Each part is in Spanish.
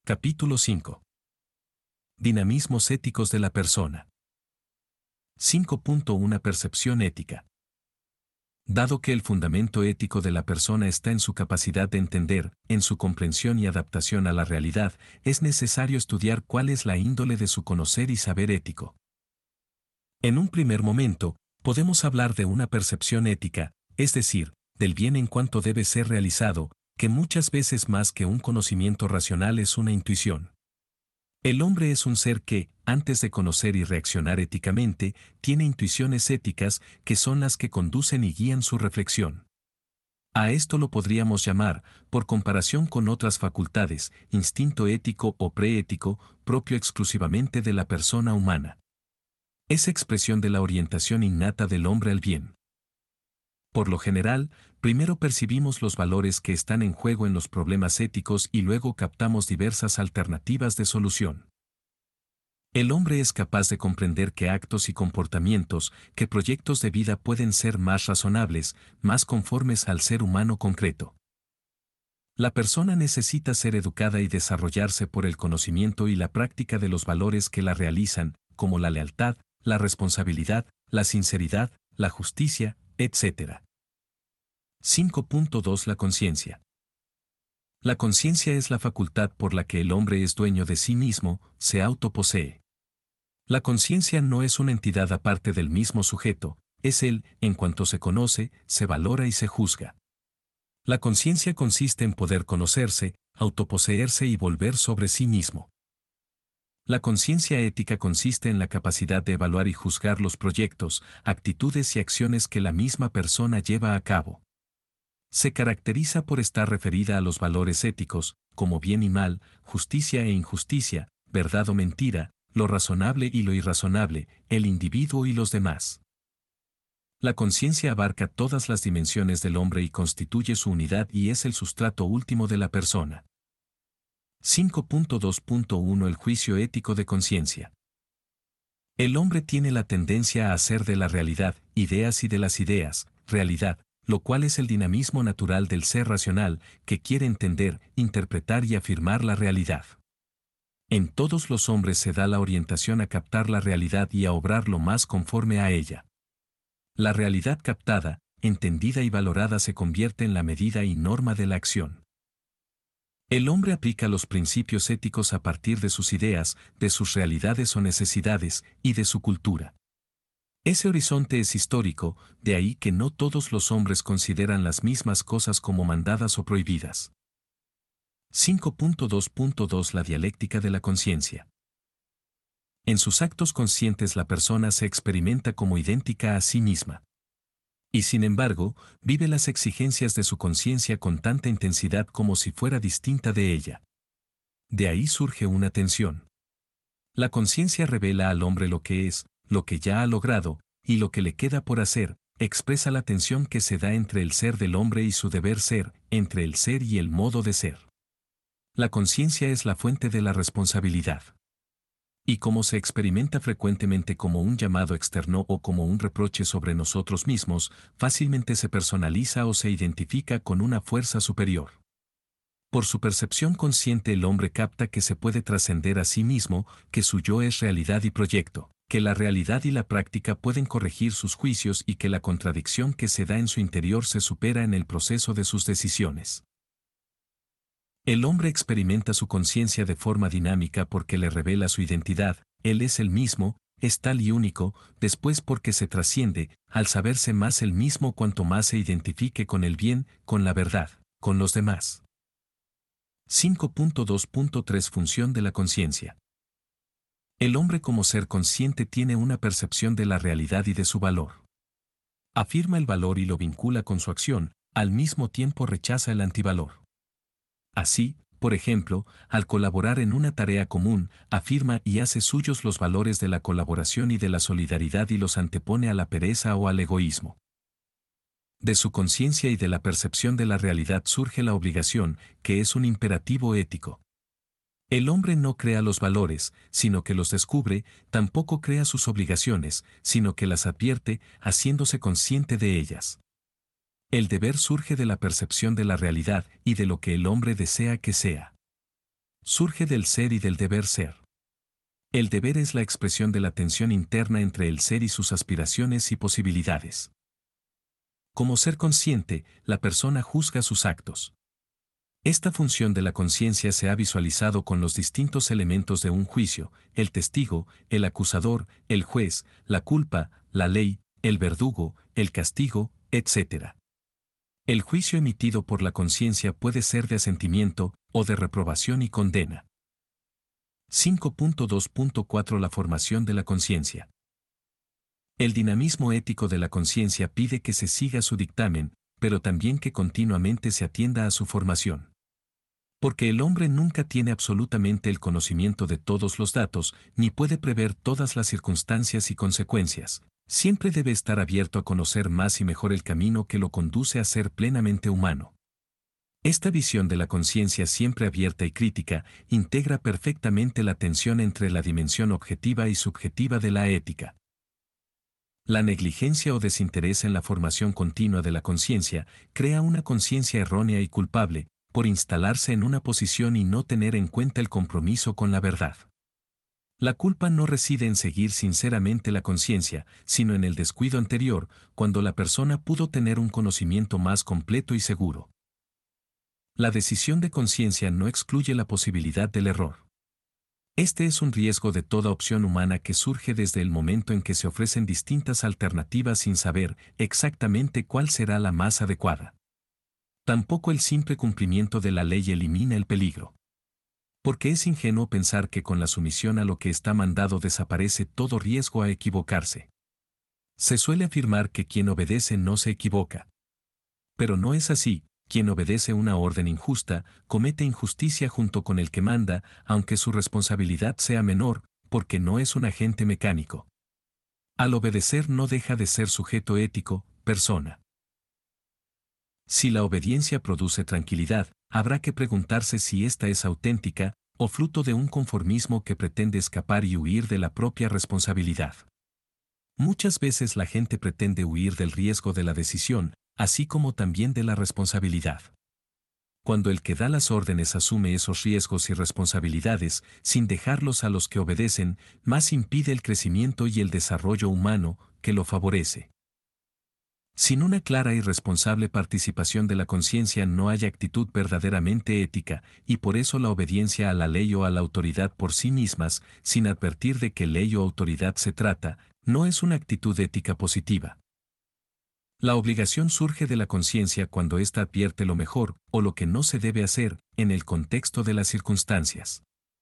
Capítulo 5. Dinamismos éticos de la persona. 5.1 Percepción ética. Dado que el fundamento ético de la persona está en su capacidad de entender, en su comprensión y adaptación a la realidad, es necesario estudiar cuál es la índole de su conocer y saber ético. En un primer momento, podemos hablar de una percepción ética, es decir, del bien en cuanto debe ser realizado, que muchas veces más que un conocimiento racional es una intuición. El hombre es un ser que, antes de conocer y reaccionar éticamente, tiene intuiciones éticas que son las que conducen y guían su reflexión. A esto lo podríamos llamar, por comparación con otras facultades, instinto ético o preético, propio exclusivamente de la persona humana. Es expresión de la orientación innata del hombre al bien. Por lo general, primero percibimos los valores que están en juego en los problemas éticos y luego captamos diversas alternativas de solución. El hombre es capaz de comprender que actos y comportamientos, que proyectos de vida pueden ser más razonables, más conformes al ser humano concreto. La persona necesita ser educada y desarrollarse por el conocimiento y la práctica de los valores que la realizan, como la lealtad, la responsabilidad, la sinceridad, la justicia, etc. 5.2 La conciencia. La conciencia es la facultad por la que el hombre es dueño de sí mismo, se autoposee. La conciencia no es una entidad aparte del mismo sujeto, es él, en cuanto se conoce, se valora y se juzga. La conciencia consiste en poder conocerse, autoposeerse y volver sobre sí mismo. La conciencia ética consiste en la capacidad de evaluar y juzgar los proyectos, actitudes y acciones que la misma persona lleva a cabo. Se caracteriza por estar referida a los valores éticos, como bien y mal, justicia e injusticia, verdad o mentira, lo razonable y lo irrazonable, el individuo y los demás. La conciencia abarca todas las dimensiones del hombre y constituye su unidad y es el sustrato último de la persona. 5.2.1 El juicio ético de conciencia. El hombre tiene la tendencia a hacer de la realidad, ideas y de las ideas, realidad, lo cual es el dinamismo natural del ser racional, que quiere entender, interpretar y afirmar la realidad. En todos los hombres se da la orientación a captar la realidad y a obrar lo más conforme a ella. La realidad captada, entendida y valorada se convierte en la medida y norma de la acción. El hombre aplica los principios éticos a partir de sus ideas, de sus realidades o necesidades, y de su cultura. Ese horizonte es histórico, de ahí que no todos los hombres consideran las mismas cosas como mandadas o prohibidas. 5.2.2 La dialéctica de la conciencia. En sus actos conscientes la persona se experimenta como idéntica a sí misma. Y sin embargo, vive las exigencias de su conciencia con tanta intensidad como si fuera distinta de ella. De ahí surge una tensión. La conciencia revela al hombre lo que es, lo que ya ha logrado, y lo que le queda por hacer, expresa la tensión que se da entre el ser del hombre y su deber ser, entre el ser y el modo de ser. La conciencia es la fuente de la responsabilidad. Y como se experimenta frecuentemente como un llamado externo o como un reproche sobre nosotros mismos, fácilmente se personaliza o se identifica con una fuerza superior. Por su percepción consciente el hombre capta que se puede trascender a sí mismo, que su yo es realidad y proyecto, que la realidad y la práctica pueden corregir sus juicios y que la contradicción que se da en su interior se supera en el proceso de sus decisiones. El hombre experimenta su conciencia de forma dinámica porque le revela su identidad, él es el mismo, es tal y único, después porque se trasciende, al saberse más el mismo cuanto más se identifique con el bien, con la verdad, con los demás. 5.2.3 Función de la conciencia. El hombre como ser consciente tiene una percepción de la realidad y de su valor. Afirma el valor y lo vincula con su acción, al mismo tiempo rechaza el antivalor. Así, por ejemplo, al colaborar en una tarea común, afirma y hace suyos los valores de la colaboración y de la solidaridad y los antepone a la pereza o al egoísmo. De su conciencia y de la percepción de la realidad surge la obligación, que es un imperativo ético. El hombre no crea los valores, sino que los descubre, tampoco crea sus obligaciones, sino que las advierte, haciéndose consciente de ellas. El deber surge de la percepción de la realidad y de lo que el hombre desea que sea. surge del ser y del deber ser. El deber es la expresión de la tensión interna entre el ser y sus aspiraciones y posibilidades. Como ser consciente, la persona juzga sus actos. Esta función de la conciencia se ha visualizado con los distintos elementos de un juicio: el testigo, el acusador, el juez, la culpa, la ley, el verdugo, el castigo, etc. El juicio emitido por la conciencia puede ser de asentimiento o de reprobación y condena. 5.2.4 La formación de la conciencia. El dinamismo ético de la conciencia pide que se siga su dictamen, pero también que continuamente se atienda a su formación. Porque el hombre nunca tiene absolutamente el conocimiento de todos los datos, ni puede prever todas las circunstancias y consecuencias. Siempre debe estar abierto a conocer más y mejor el camino que lo conduce a ser plenamente humano. Esta visión de la conciencia siempre abierta y crítica integra perfectamente la tensión entre la dimensión objetiva y subjetiva de la ética. La negligencia o desinterés en la formación continua de la conciencia crea una conciencia errónea y culpable, por instalarse en una posición y no tener en cuenta el compromiso con la verdad. La culpa no reside en seguir sinceramente la conciencia, sino en el descuido anterior, cuando la persona pudo tener un conocimiento más completo y seguro. La decisión de conciencia no excluye la posibilidad del error. Este es un riesgo de toda opción humana que surge desde el momento en que se ofrecen distintas alternativas sin saber exactamente cuál será la más adecuada. Tampoco el simple cumplimiento de la ley elimina el peligro. Porque es ingenuo pensar que con la sumisión a lo que está mandado desaparece todo riesgo a equivocarse. Se suele afirmar que quien obedece no se equivoca. Pero no es así. Quien obedece una orden injusta, comete injusticia junto con el que manda, aunque su responsabilidad sea menor, porque no es un agente mecánico. Al obedecer no deja de ser sujeto ético, persona. Si la obediencia produce tranquilidad, habrá que preguntarse si esta es auténtica, o fruto de un conformismo que pretende escapar y huir de la propia responsabilidad. Muchas veces la gente pretende huir del riesgo de la decisión, así como también de la responsabilidad. Cuando el que da las órdenes asume esos riesgos y responsabilidades, sin dejarlos a los que obedecen, más impide el crecimiento y el desarrollo humano, que lo favorece. Sin una clara y responsable participación de la conciencia no hay actitud verdaderamente ética, y por eso la obediencia a la ley o a la autoridad por sí mismas, sin advertir de qué ley o autoridad se trata, no es una actitud ética positiva. La obligación surge de la conciencia cuando ésta advierte lo mejor, o lo que no se debe hacer, en el contexto de las circunstancias.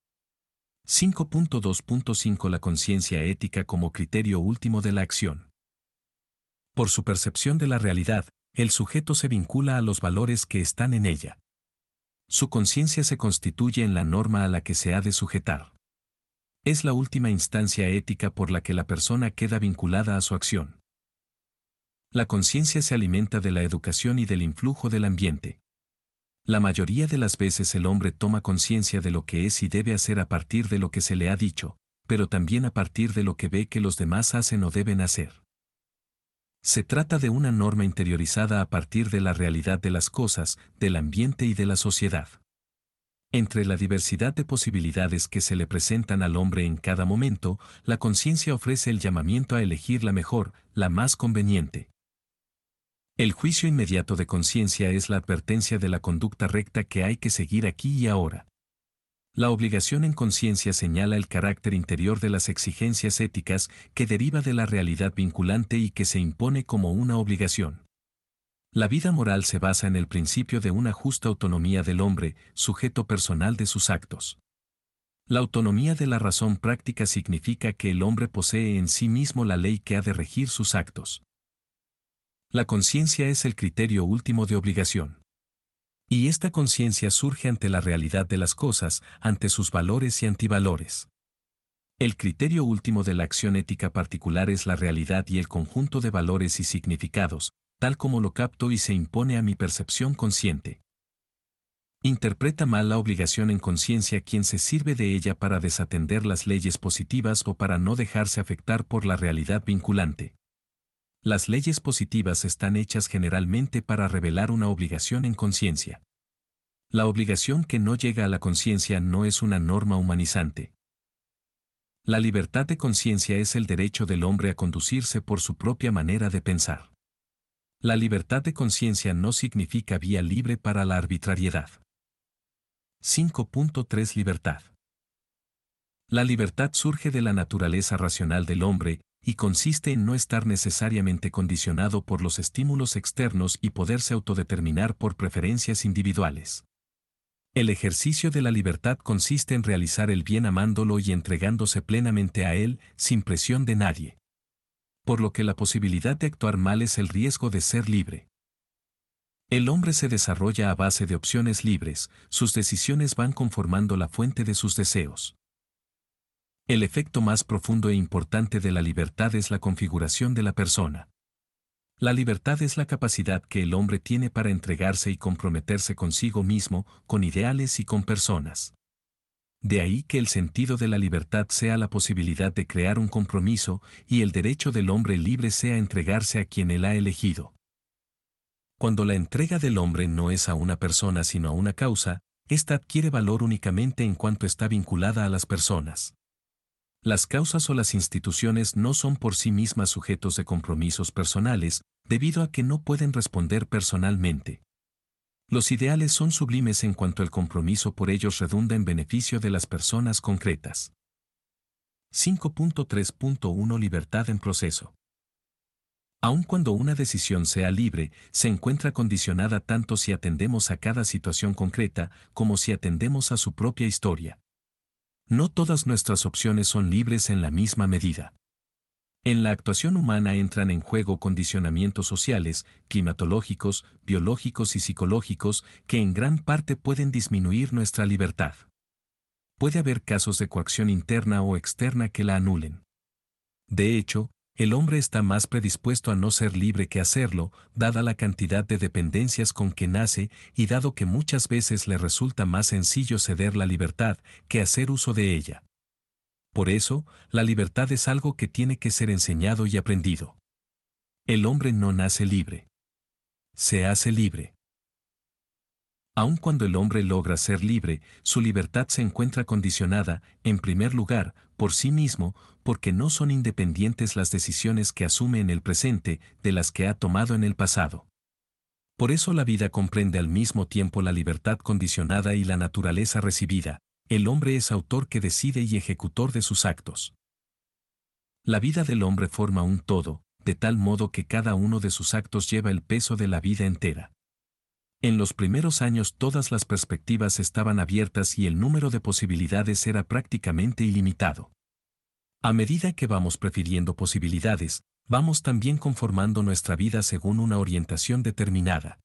5.2.5 La conciencia ética como criterio último de la acción. Por su percepción de la realidad, el sujeto se vincula a los valores que están en ella. Su conciencia se constituye en la norma a la que se ha de sujetar. Es la última instancia ética por la que la persona queda vinculada a su acción. La conciencia se alimenta de la educación y del influjo del ambiente. La mayoría de las veces el hombre toma conciencia de lo que es y debe hacer a partir de lo que se le ha dicho, pero también a partir de lo que ve que los demás hacen o deben hacer. Se trata de una norma interiorizada a partir de la realidad de las cosas, del ambiente y de la sociedad. Entre la diversidad de posibilidades que se le presentan al hombre en cada momento, la conciencia ofrece el llamamiento a elegir la mejor, la más conveniente. El juicio inmediato de conciencia es la advertencia de la conducta recta que hay que seguir aquí y ahora. La obligación en conciencia señala el carácter interior de las exigencias éticas que deriva de la realidad vinculante y que se impone como una obligación. La vida moral se basa en el principio de una justa autonomía del hombre, sujeto personal de sus actos. La autonomía de la razón práctica significa que el hombre posee en sí mismo la ley que ha de regir sus actos. La conciencia es el criterio último de obligación. Y esta conciencia surge ante la realidad de las cosas, ante sus valores y antivalores. El criterio último de la acción ética particular es la realidad y el conjunto de valores y significados, tal como lo capto y se impone a mi percepción consciente. Interpreta mal la obligación en conciencia quien se sirve de ella para desatender las leyes positivas o para no dejarse afectar por la realidad vinculante. Las leyes positivas están hechas generalmente para revelar una obligación en conciencia. La obligación que no llega a la conciencia no es una norma humanizante. La libertad de conciencia es el derecho del hombre a conducirse por su propia manera de pensar. La libertad de conciencia no significa vía libre para la arbitrariedad. 5.3 Libertad. La libertad surge de la naturaleza racional del hombre y consiste en no estar necesariamente condicionado por los estímulos externos y poderse autodeterminar por preferencias individuales. El ejercicio de la libertad consiste en realizar el bien amándolo y entregándose plenamente a él, sin presión de nadie. Por lo que la posibilidad de actuar mal es el riesgo de ser libre. El hombre se desarrolla a base de opciones libres, sus decisiones van conformando la fuente de sus deseos. El efecto más profundo e importante de la libertad es la configuración de la persona. La libertad es la capacidad que el hombre tiene para entregarse y comprometerse consigo mismo, con ideales y con personas. De ahí que el sentido de la libertad sea la posibilidad de crear un compromiso, y el derecho del hombre libre sea entregarse a quien él ha elegido. Cuando la entrega del hombre no es a una persona sino a una causa, ésta adquiere valor únicamente en cuanto está vinculada a las personas. Las causas o las instituciones no son por sí mismas sujetos de compromisos personales, debido a que no pueden responder personalmente. Los ideales son sublimes en cuanto el compromiso por ellos redunda en beneficio de las personas concretas. 5.3.1 Libertad en proceso. Aun cuando una decisión sea libre, se encuentra condicionada tanto si atendemos a cada situación concreta como si atendemos a su propia historia. No todas nuestras opciones son libres en la misma medida. En la actuación humana entran en juego condicionamientos sociales, climatológicos, biológicos y psicológicos que en gran parte pueden disminuir nuestra libertad. Puede haber casos de coacción interna o externa que la anulen. De hecho, el hombre está más predispuesto a no ser libre que a serlo, dada la cantidad de dependencias con que nace y dado que muchas veces le resulta más sencillo ceder la libertad que hacer uso de ella. Por eso, la libertad es algo que tiene que ser enseñado y aprendido. El hombre no nace libre. Se hace libre. Aun cuando el hombre logra ser libre, su libertad se encuentra condicionada, en primer lugar, por sí mismo, porque no son independientes las decisiones que asume en el presente de las que ha tomado en el pasado. Por eso la vida comprende al mismo tiempo la libertad condicionada y la naturaleza recibida. El hombre es autor que decide y ejecutor de sus actos. La vida del hombre forma un todo, de tal modo que cada uno de sus actos lleva el peso de la vida entera. En los primeros años todas las perspectivas estaban abiertas y el número de posibilidades era prácticamente ilimitado. A medida que vamos prefiriendo posibilidades, vamos también conformando nuestra vida según una orientación determinada.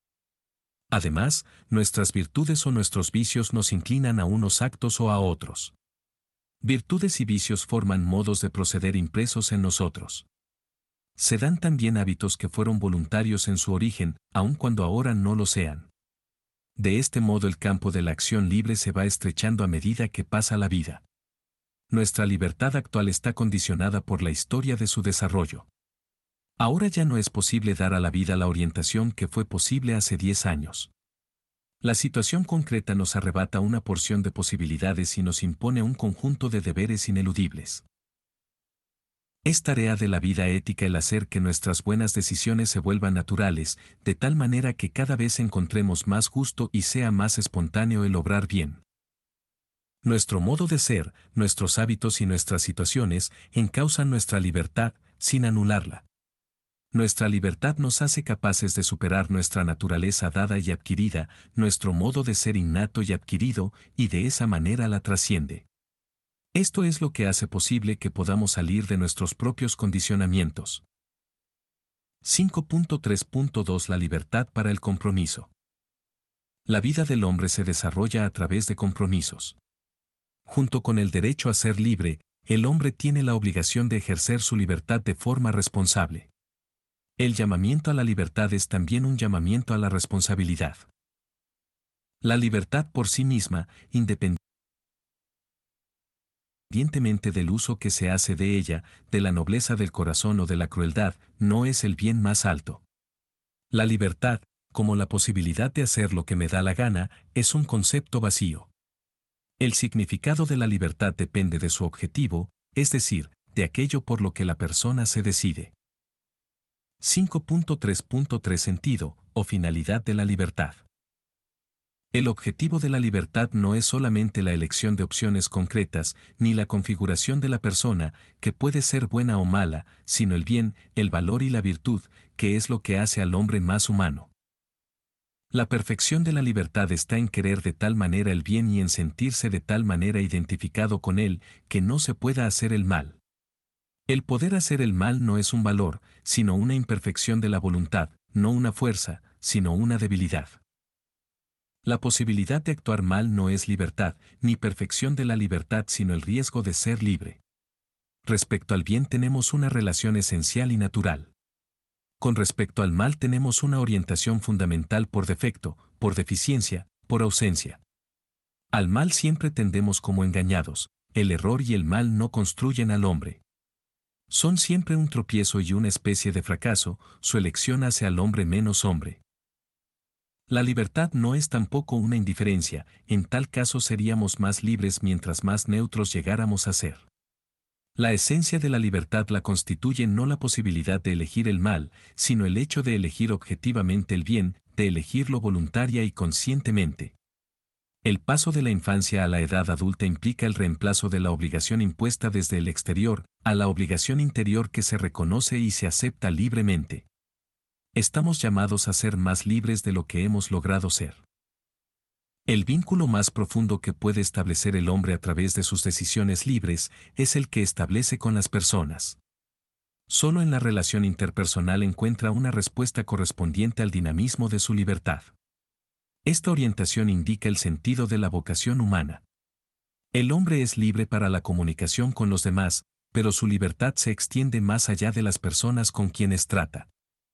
Además, nuestras virtudes o nuestros vicios nos inclinan a unos actos o a otros. Virtudes y vicios forman modos de proceder impresos en nosotros. Se dan también hábitos que fueron voluntarios en su origen, aun cuando ahora no lo sean. De este modo el campo de la acción libre se va estrechando a medida que pasa la vida. Nuestra libertad actual está condicionada por la historia de su desarrollo. Ahora ya no es posible dar a la vida la orientación que fue posible hace 10 años. La situación concreta nos arrebata una porción de posibilidades y nos impone un conjunto de deberes ineludibles. Es tarea de la vida ética el hacer que nuestras buenas decisiones se vuelvan naturales, de tal manera que cada vez encontremos más gusto y sea más espontáneo el obrar bien. Nuestro modo de ser, nuestros hábitos y nuestras situaciones encausan nuestra libertad, sin anularla. Nuestra libertad nos hace capaces de superar nuestra naturaleza dada y adquirida, nuestro modo de ser innato y adquirido, y de esa manera la trasciende. Esto es lo que hace posible que podamos salir de nuestros propios condicionamientos. 5.3.2 La libertad para el compromiso. La vida del hombre se desarrolla a través de compromisos. Junto con el derecho a ser libre, el hombre tiene la obligación de ejercer su libertad de forma responsable. El llamamiento a la libertad es también un llamamiento a la responsabilidad. La libertad por sí misma, independientemente del uso que se hace de ella, de la nobleza del corazón o de la crueldad, no es el bien más alto. La libertad, como la posibilidad de hacer lo que me da la gana, es un concepto vacío. El significado de la libertad depende de su objetivo, es decir, de aquello por lo que la persona se decide. 5.3.3 Sentido o finalidad de la libertad. El objetivo de la libertad no es solamente la elección de opciones concretas, ni la configuración de la persona, que puede ser buena o mala, sino el bien, el valor y la virtud, que es lo que hace al hombre más humano. La perfección de la libertad está en querer de tal manera el bien y en sentirse de tal manera identificado con él, que no se pueda hacer el mal. El poder hacer el mal no es un valor, sino una imperfección de la voluntad, no una fuerza, sino una debilidad. La posibilidad de actuar mal no es libertad, ni perfección de la libertad, sino el riesgo de ser libre. Respecto al bien tenemos una relación esencial y natural. Con respecto al mal tenemos una orientación fundamental por defecto, por deficiencia, por ausencia. Al mal siempre tendemos como engañados, el error y el mal no construyen al hombre. Son siempre un tropiezo y una especie de fracaso, su elección hace al hombre menos hombre. La libertad no es tampoco una indiferencia, en tal caso seríamos más libres mientras más neutros llegáramos a ser. La esencia de la libertad la constituye no la posibilidad de elegir el mal, sino el hecho de elegir objetivamente el bien, de elegirlo voluntaria y conscientemente. El paso de la infancia a la edad adulta implica el reemplazo de la obligación impuesta desde el exterior, a la obligación interior que se reconoce y se acepta libremente. Estamos llamados a ser más libres de lo que hemos logrado ser. El vínculo más profundo que puede establecer el hombre a través de sus decisiones libres es el que establece con las personas. Solo en la relación interpersonal encuentra una respuesta correspondiente al dinamismo de su libertad. Esta orientación indica el sentido de la vocación humana. El hombre es libre para la comunicación con los demás, pero su libertad se extiende más allá de las personas con quienes trata.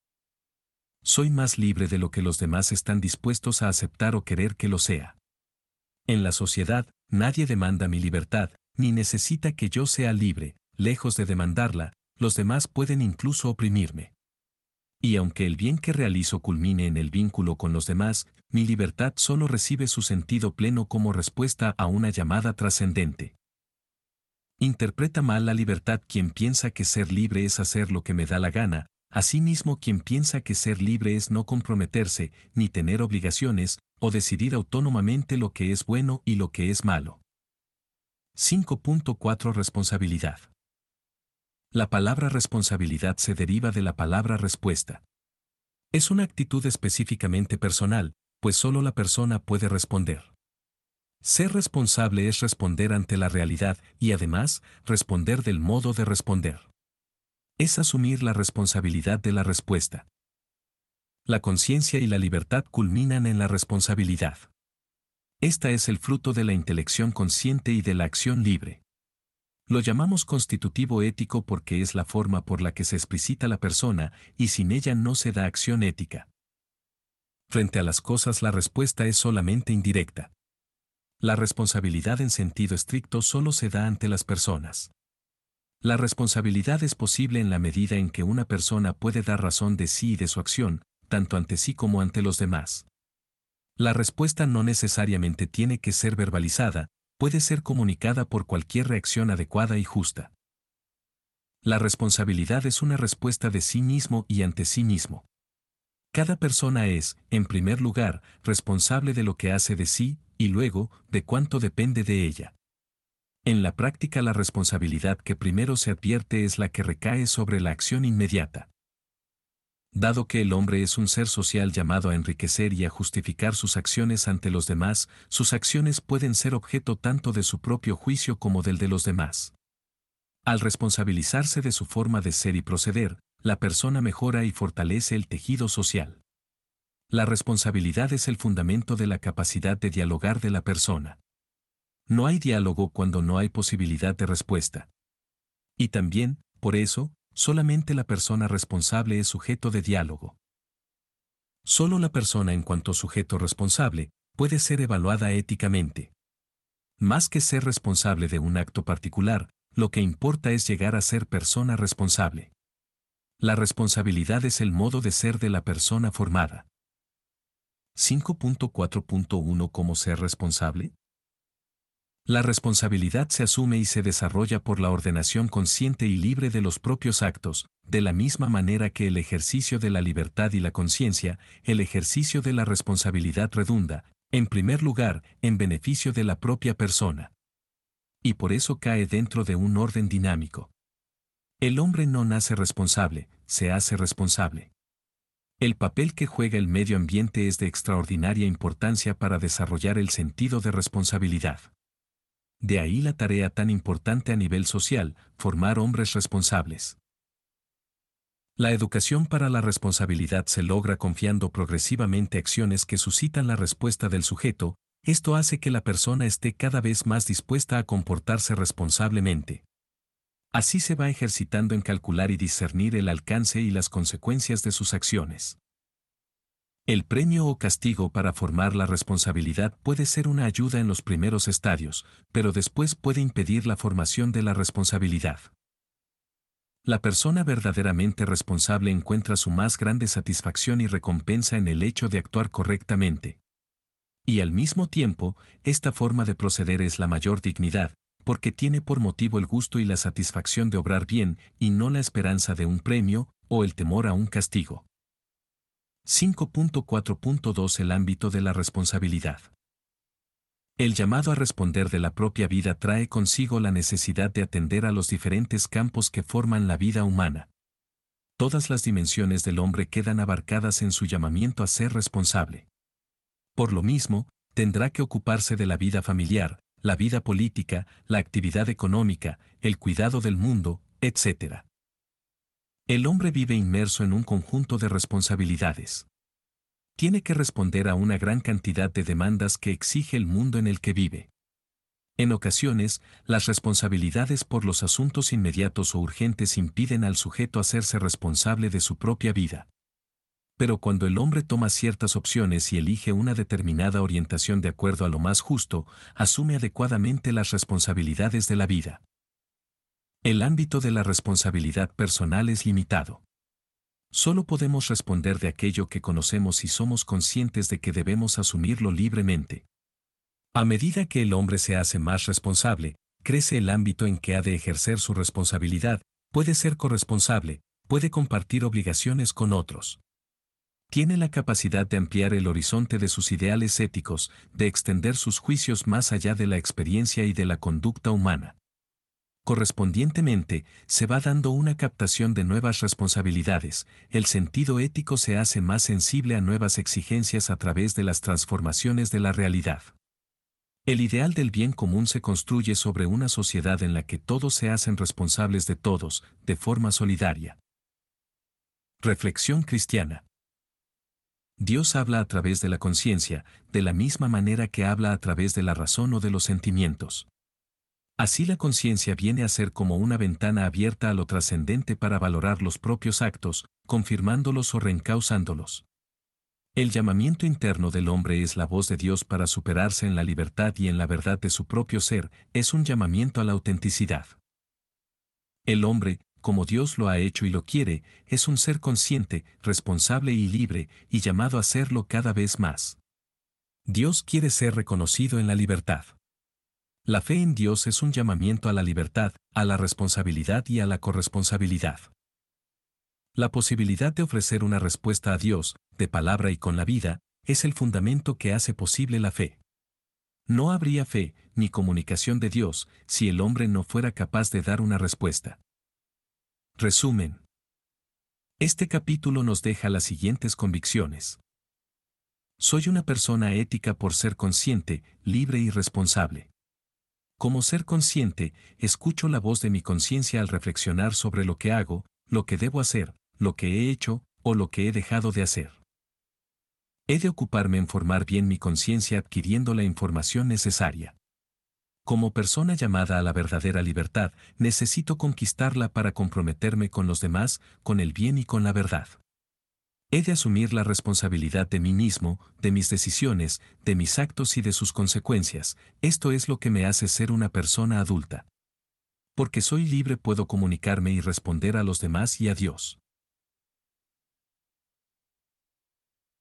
Soy más libre de lo que los demás están dispuestos a aceptar o querer que lo sea. En la sociedad, nadie demanda mi libertad, ni necesita que yo sea libre, lejos de demandarla, los demás pueden incluso oprimirme. Y aunque el bien que realizo culmine en el vínculo con los demás, mi libertad solo recibe su sentido pleno como respuesta a una llamada trascendente. Interpreta mal la libertad quien piensa que ser libre es hacer lo que me da la gana, asimismo quien piensa que ser libre es no comprometerse, ni tener obligaciones, o decidir autónomamente lo que es bueno y lo que es malo. 5.4 Responsabilidad. La palabra responsabilidad se deriva de la palabra respuesta. Es una actitud específicamente personal, pues solo la persona puede responder. Ser responsable es responder ante la realidad y además, responder del modo de responder. Es asumir la responsabilidad de la respuesta. La conciencia y la libertad culminan en la responsabilidad. Esta es el fruto de la intelección consciente y de la acción libre. Lo llamamos constitutivo ético porque es la forma por la que se explicita la persona y sin ella no se da acción ética. Frente a las cosas la respuesta es solamente indirecta. La responsabilidad en sentido estricto solo se da ante las personas. La responsabilidad es posible en la medida en que una persona puede dar razón de sí y de su acción, tanto ante sí como ante los demás. La respuesta no necesariamente tiene que ser verbalizada, puede ser comunicada por cualquier reacción adecuada y justa. La responsabilidad es una respuesta de sí mismo y ante sí mismo. Cada persona es, en primer lugar, responsable de lo que hace de sí, y luego, de cuánto depende de ella. En la práctica la responsabilidad que primero se advierte es la que recae sobre la acción inmediata. Dado que el hombre es un ser social llamado a enriquecer y a justificar sus acciones ante los demás, sus acciones pueden ser objeto tanto de su propio juicio como del de los demás. Al responsabilizarse de su forma de ser y proceder, la persona mejora y fortalece el tejido social. La responsabilidad es el fundamento de la capacidad de dialogar de la persona. No hay diálogo cuando no hay posibilidad de respuesta. Y también, por eso, solamente la persona responsable es sujeto de diálogo. Solo la persona en cuanto sujeto responsable puede ser evaluada éticamente. Más que ser responsable de un acto particular, lo que importa es llegar a ser persona responsable. La responsabilidad es el modo de ser de la persona formada. 5.4.1 ¿Cómo ser responsable? La responsabilidad se asume y se desarrolla por la ordenación consciente y libre de los propios actos, de la misma manera que el ejercicio de la libertad y la conciencia, el ejercicio de la responsabilidad redunda, en primer lugar, en beneficio de la propia persona. Y por eso cae dentro de un orden dinámico. El hombre no nace responsable, se hace responsable. El papel que juega el medio ambiente es de extraordinaria importancia para desarrollar el sentido de responsabilidad. De ahí la tarea tan importante a nivel social, formar hombres responsables. La educación para la responsabilidad se logra confiando progresivamente acciones que suscitan la respuesta del sujeto. Esto hace que la persona esté cada vez más dispuesta a comportarse responsablemente. Así se va ejercitando en calcular y discernir el alcance y las consecuencias de sus acciones. El premio o castigo para formar la responsabilidad puede ser una ayuda en los primeros estadios, pero después puede impedir la formación de la responsabilidad. La persona verdaderamente responsable encuentra su más grande satisfacción y recompensa en el hecho de actuar correctamente. Y al mismo tiempo, esta forma de proceder es la mayor dignidad, porque tiene por motivo el gusto y la satisfacción de obrar bien, y no la esperanza de un premio, o el temor a un castigo. 5.4.2 El ámbito de la responsabilidad. El llamado a responder de la propia vida trae consigo la necesidad de atender a los diferentes campos que forman la vida humana. Todas las dimensiones del hombre quedan abarcadas en su llamamiento a ser responsable. Por lo mismo, tendrá que ocuparse de la vida familiar, la vida política, la actividad económica, el cuidado del mundo, etc. El hombre vive inmerso en un conjunto de responsabilidades. Tiene que responder a una gran cantidad de demandas que exige el mundo en el que vive. En ocasiones, las responsabilidades por los asuntos inmediatos o urgentes impiden al sujeto hacerse responsable de su propia vida. Pero cuando el hombre toma ciertas opciones y elige una determinada orientación de acuerdo a lo más justo, asume adecuadamente las responsabilidades de la vida. El ámbito de la responsabilidad personal es limitado. Solo podemos responder de aquello que conocemos y somos conscientes de que debemos asumirlo libremente. A medida que el hombre se hace más responsable, crece el ámbito en que ha de ejercer su responsabilidad, puede ser corresponsable, puede compartir obligaciones con otros. Tiene la capacidad de ampliar el horizonte de sus ideales éticos, de extender sus juicios más allá de la experiencia y de la conducta humana. Correspondientemente, se va dando una captación de nuevas responsabilidades, el sentido ético se hace más sensible a nuevas exigencias a través de las transformaciones de la realidad. El ideal del bien común se construye sobre una sociedad en la que todos se hacen responsables de todos, de forma solidaria. Reflexión cristiana. Dios habla a través de la conciencia, de la misma manera que habla a través de la razón o de los sentimientos. Así la conciencia viene a ser como una ventana abierta a lo trascendente para valorar los propios actos, confirmándolos o reencauzándolos. El llamamiento interno del hombre es la voz de Dios para superarse en la libertad y en la verdad de su propio ser, es un llamamiento a la autenticidad. El hombre, como Dios lo ha hecho y lo quiere, es un ser consciente, responsable y libre, y llamado a serlo cada vez más. Dios quiere ser reconocido en la libertad. La fe en Dios es un llamamiento a la libertad, a la responsabilidad y a la corresponsabilidad. La posibilidad de ofrecer una respuesta a Dios, de palabra y con la vida, es el fundamento que hace posible la fe. No habría fe, ni comunicación de Dios, si el hombre no fuera capaz de dar una respuesta. Resumen. Este capítulo nos deja las siguientes convicciones. Soy una persona ética por ser consciente, libre y responsable. Como ser consciente, escucho la voz de mi conciencia al reflexionar sobre lo que hago, lo que debo hacer, lo que he hecho o lo que he dejado de hacer. He de ocuparme en formar bien mi conciencia adquiriendo la información necesaria. Como persona llamada a la verdadera libertad, necesito conquistarla para comprometerme con los demás, con el bien y con la verdad. He de asumir la responsabilidad de mí mismo, de mis decisiones, de mis actos y de sus consecuencias. Esto es lo que me hace ser una persona adulta. Porque soy libre puedo comunicarme y responder a los demás y a Dios.